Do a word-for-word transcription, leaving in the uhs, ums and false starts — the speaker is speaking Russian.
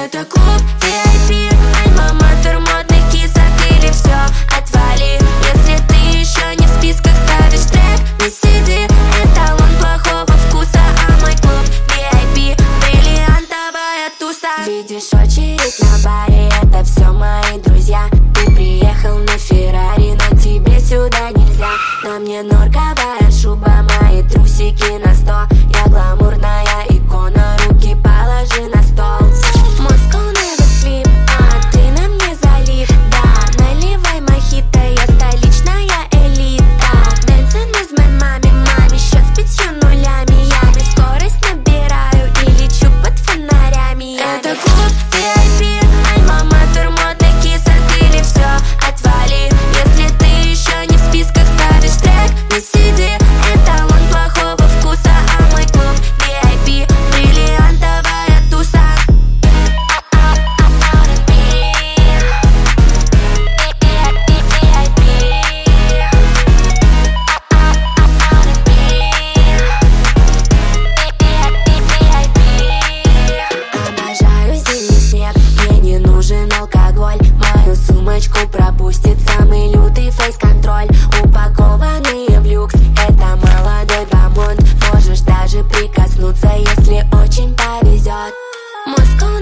Это клуб ви ай пи, альма-матер модных кисок или все отвали. Если ты еще не в списках ставишь трек, не сиди, эталон плохого вкуса. А мой клуб ви ай пи, бриллиантовая туса. Видишь очередь на баре, это все мои друзья. Ты приехал на Феррари, но тебе сюда нельзя. На мне норковая шуба, мои трусики на сто. Я гламурная икона, руки положи на стол. Moscow never sleep, а ты на мне залип. Да, наливай мохито, я столичная элита. Dancing with my маме, маме, счет с пятью нулями. Я без скорость набираю и лечу под фонарями. Это клуб ви ай пи, альма-матер модных кисок или все отвали. Если ты еще не в списках ставишь трек, не сиди, эталон плохого вкуса. А мой клуб ви ай пи, бриллиантовая туса. Обожаю зимний снег, мне не нужен алкоголь. Мою сумочку пропустит самый лютый фейс-контроль. Упакованные в люкс, это молодой бомонд. Можешь даже прикоснуться, если очень повезет. Moscow